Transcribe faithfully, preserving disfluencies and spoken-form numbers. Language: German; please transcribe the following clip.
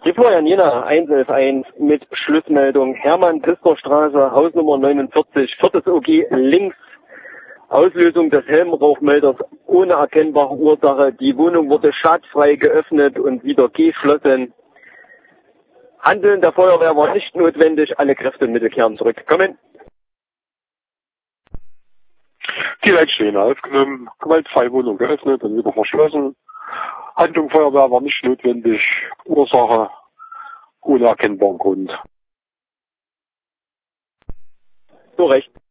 Die Florian Jena eins elf eins mit Schlussmeldung Hermann-Pister-Straße, Hausnummer neunundvierzig, viertes O G links. Auslösung des Helmrauchmelders ohne erkennbare Ursache. Die Wohnung wurde schadfrei geöffnet und wieder geschlossen. Handeln der Feuerwehr war nicht notwendig. Alle Kräfte und Mittel kehren zurück. Kommen. Die Leitstelle aufgenommen, gewaltfreie Wohnung geöffnet und wieder verschlossen. Handlung Feuerwehr war nicht notwendig. Ursache ohne erkennbaren Grund. So recht.